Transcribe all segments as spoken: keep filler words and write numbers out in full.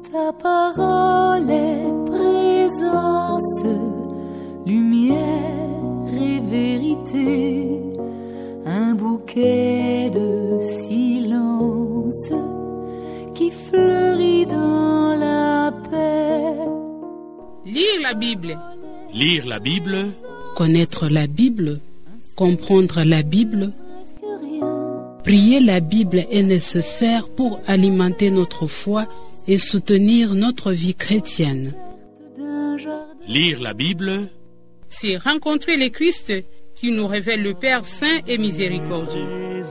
Ta parole est présence, lumière et vérité, un bouquet de silence qui fleurit dans la paix. Lire la Bible. Lire la Bible. Connaître la Bible, comprendre la Bible. Prier la Bible est nécessaire pour alimenter notre foi et soutenir notre vie chrétienne. Lire la Bible, c'est rencontrer le Christ qui nous révèle le Père saint et miséricordieux.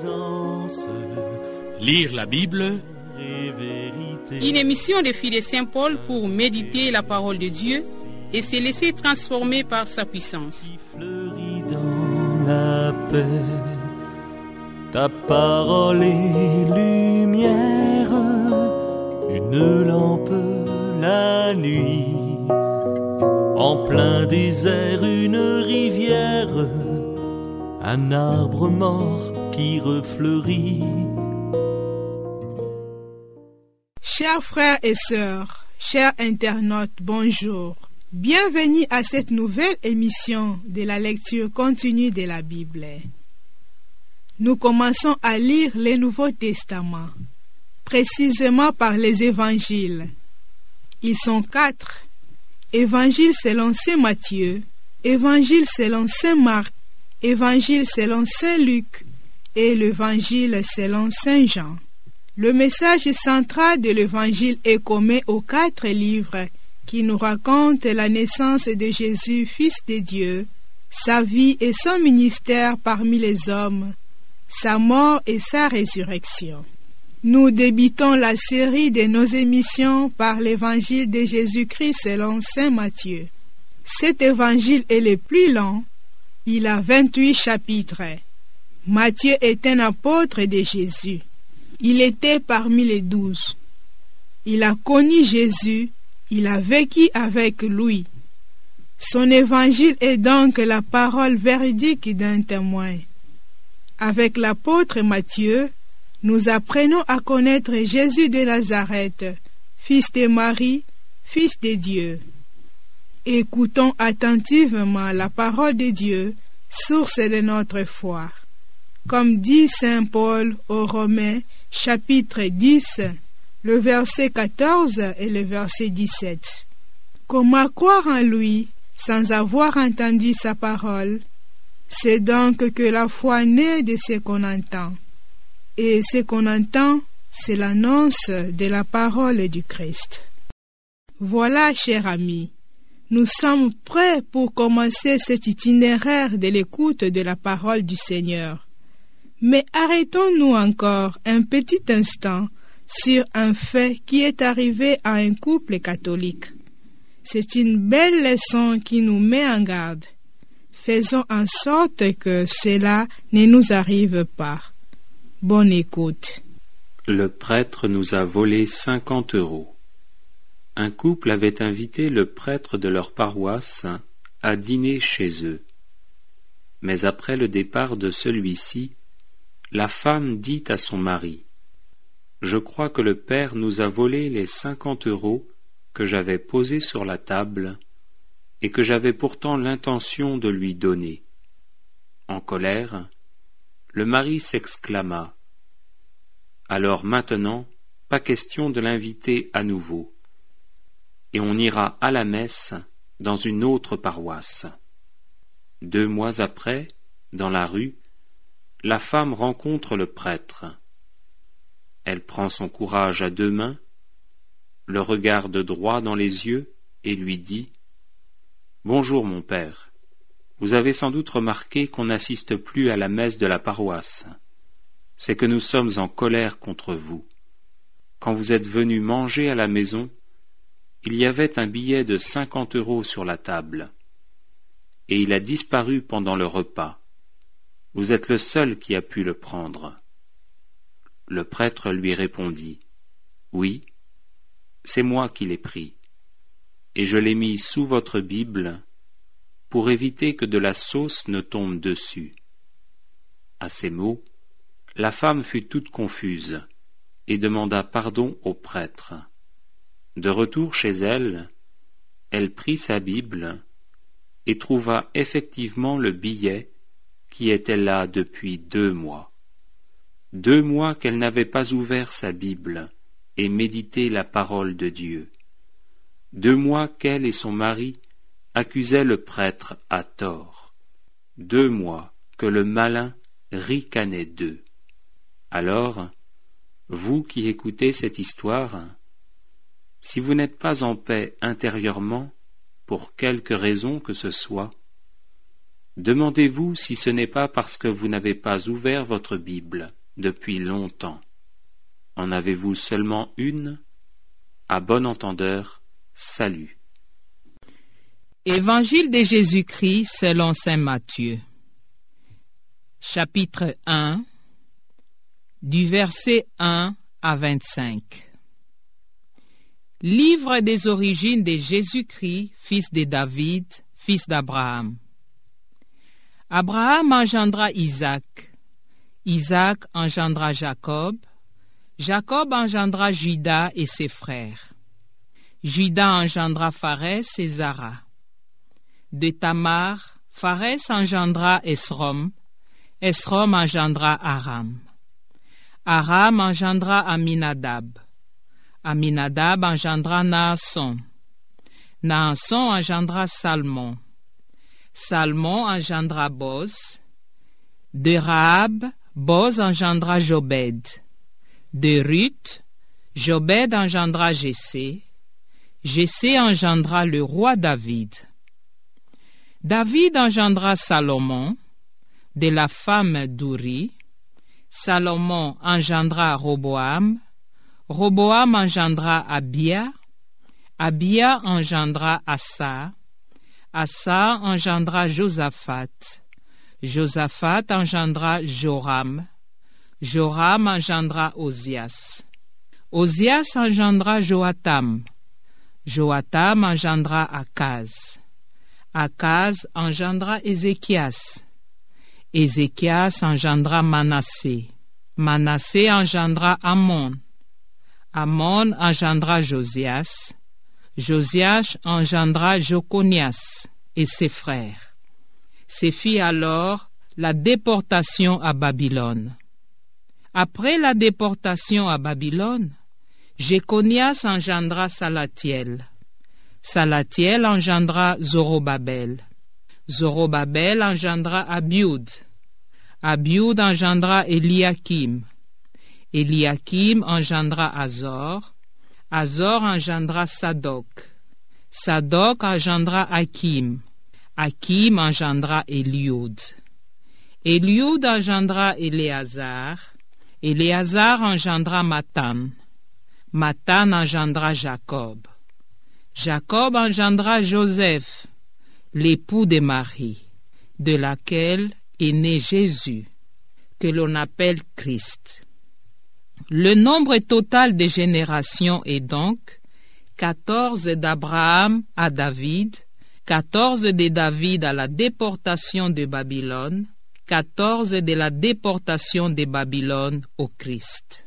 Lire la Bible, une émission des filles de Saint Paul pour méditer la parole de Dieu et se laisser transformer par sa puissance. Dans la paix, ta parole est lumière, une lampe la nuit, en plein désert une rivière, un arbre mort qui refleurit. Chers frères et sœurs, chers internautes, bonjour. Bienvenue à cette nouvelle émission de la lecture continue de la Bible. Nous commençons à lire le Nouveau Testament, précisément par les évangiles. Ils sont quatre. Évangile selon saint Matthieu, Évangile selon saint Marc, Évangile selon saint Luc et l'Évangile selon saint Jean. Le message central de l'Évangile est commun aux quatre livres qui nous racontent la naissance de Jésus, Fils de Dieu, sa vie et son ministère parmi les hommes, sa mort et sa résurrection. Nous débutons la série de nos émissions par l'évangile de Jésus-Christ selon saint Matthieu. Cet évangile est le plus long, il a vingt-huit chapitres. Matthieu est un apôtre de Jésus. Il était parmi les douze. Il a connu Jésus, il a vécu avec lui. Son évangile est donc la parole véridique d'un témoin. Avec l'apôtre Matthieu, nous apprenons à connaître Jésus de Nazareth, fils de Marie, fils de Dieu. Écoutons attentivement la parole de Dieu, source de notre foi. Comme dit saint Paul aux Romains, chapitre dix, le verset quatorze et le verset dix-sept. Comment croire en lui sans avoir entendu sa parole? C'est donc que la foi naît de ce qu'on entend. Et ce qu'on entend, c'est l'annonce de la parole du Christ. Voilà, chers amis, nous sommes prêts pour commencer cet itinéraire de l'écoute de la parole du Seigneur. Mais arrêtons-nous encore un petit instant sur un fait qui est arrivé à un couple catholique. C'est une belle leçon qui nous met en garde. Faisons en sorte que cela ne nous arrive pas. Bonne écoute. Le prêtre nous a volé cinquante euros. Un couple avait invité le prêtre de leur paroisse à dîner chez eux. Mais après le départ de celui-ci, la femme dit à son mari: « Je crois que le père nous a volé les cinquante euros que j'avais posés sur la table et que j'avais pourtant l'intention de lui donner. » En colère, le mari s'exclama: « Alors maintenant, pas question de l'inviter à nouveau, et on ira à la messe dans une autre paroisse. » Deux mois après, dans la rue, la femme rencontre le prêtre. Elle prend son courage à deux mains, le regarde droit dans les yeux et lui dit: « Bonjour mon père, vous avez sans doute remarqué qu'on n'assiste plus à la messe de la paroisse. C'est que nous sommes en colère contre vous. Quand vous êtes venu manger à la maison, il y avait un billet de cinquante euros sur la table, et il a disparu pendant le repas. Vous êtes le seul qui a pu le prendre. » Le prêtre lui répondit: « Oui, c'est moi qui l'ai pris, et je l'ai mis sous votre Bible pour éviter que de la sauce ne tombe dessus. » À ces mots, la femme fut toute confuse et demanda pardon au prêtre. De retour chez elle, elle prit sa Bible et trouva effectivement le billet qui était là depuis deux mois. Deux mois qu'elle n'avait pas ouvert sa Bible et médité la parole de Dieu. Deux mois qu'elle et son mari accusaient le prêtre à tort. Deux mois que le malin ricanait d'eux. Alors, vous qui écoutez cette histoire, si vous n'êtes pas en paix intérieurement, pour quelque raison que ce soit, demandez-vous si ce n'est pas parce que vous n'avez pas ouvert votre Bible depuis longtemps. En avez-vous seulement une? À bon entendeur, salut. Évangile de Jésus-Christ selon saint Matthieu. Chapitre un, du verset un à vingt-cinq. Livre des origines de Jésus-Christ, fils de David, fils d'Abraham. Abraham engendra Isaac. Isaac engendra Jacob. Jacob engendra Juda et ses frères. Juda engendra Pharès et Zara. De Tamar, Pharès engendra Esrom. Esrom engendra Aram. Aram engendra Aminadab. Aminadab engendra Naasson. Naasson engendra Salmon. Salmon engendra Boz. De Rahab, Boz engendra Jobed. De Ruth, Jobed engendra Jessé. Jessé engendra le roi David. David engendra Salomon, de la femme d'Uri. Salomon engendra Roboam. Roboam engendra Abia. Abia engendra Asa. Asa engendra Josaphat. Josaphat engendra Joram. Joram engendra Osias. Osias engendra Joatam. Joatam engendra Akaz. Akaz engendra Ézéchias. Ézéchias engendra Manassé. Manassé engendra Amon. Amon engendra Josias. Josias engendra Joconias et ses frères. Se fit alors la déportation à Babylone. Après la déportation à Babylone, Jéconias engendra Salatiel. Salatiel engendra Zorobabel. Zorobabel engendra Abioud. Abioud engendra Eliakim. Eliakim engendra Azor. Azor engendra Sadok. Sadok engendra Hakim. Hakim engendra Eliud. Eliud engendra Éléazar. Éléazar engendra Matan. Matan engendra Jacob. Jacob engendra Joseph, l'époux de Marie, de laquelle est né Jésus, que l'on appelle Christ. Le nombre total des générations est donc quatorze d'Abraham à David, quatorze de David à la déportation de Babylone, quatorze de la déportation de Babylone au Christ.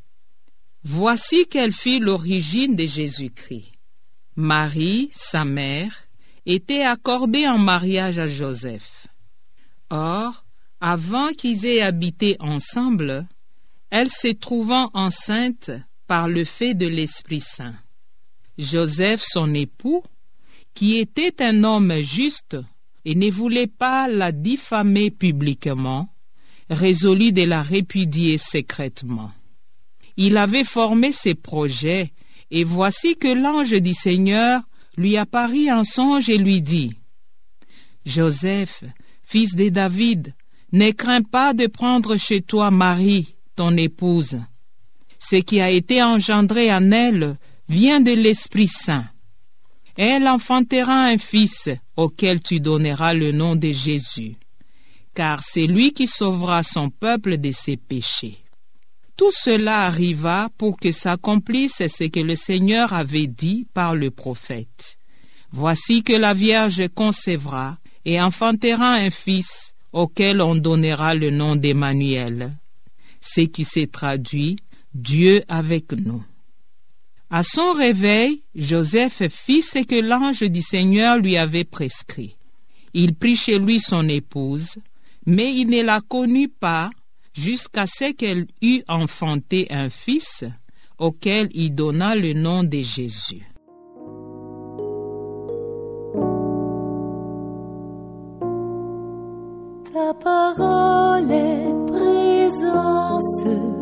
Voici quelle fut l'origine de Jésus-Christ. Marie, sa mère, était accordée en mariage à Joseph. Or, avant qu'ils aient habité ensemble, elle se trouvant enceinte par le fait de l'Esprit Saint. Joseph, son époux, qui était un homme juste et ne voulait pas la diffamer publiquement, résolut de la répudier secrètement. Il avait formé ses projets, et voici que l'ange du Seigneur lui apparut en songe et lui dit : « Joseph, fils de David, ne crains pas de prendre chez toi Marie, ton épouse. Ce qui a été engendré en elle vient de l'Esprit Saint. Elle enfantera un fils auquel tu donneras le nom de Jésus, car c'est lui qui sauvera son peuple de ses péchés. » Tout cela arriva pour que s'accomplisse ce que le Seigneur avait dit par le prophète. Voici que la Vierge concevra et enfantera un fils auquel on donnera le nom d'Emmanuel, ce qui se traduit Dieu avec nous. À son réveil, Joseph fit ce que l'ange du Seigneur lui avait prescrit. Il prit chez lui son épouse, mais il ne la connut pas jusqu'à ce qu'elle eût enfanté un fils, auquel il donna le nom de Jésus. Ta parole est présence,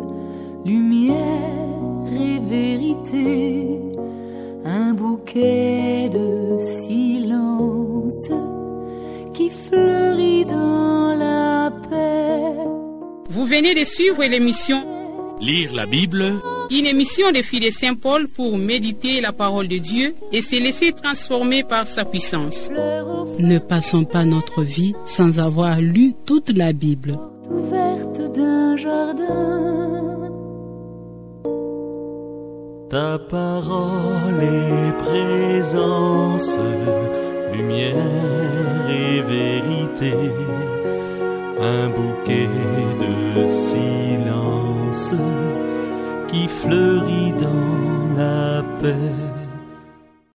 lumière et vérité, un bouquet de silence qui fleurit dans la paix. Vous venez de suivre l'émission Lire la Bible, une émission des filles de Saint Paul pour méditer la parole de Dieu et se laisser transformer par sa puissance. Ne passons pas notre vie sans avoir lu toute la Bible. Ouverte d'un jardin. Ta parole est présence, lumière et vérité, un bouquet de silence qui fleurit dans la paix.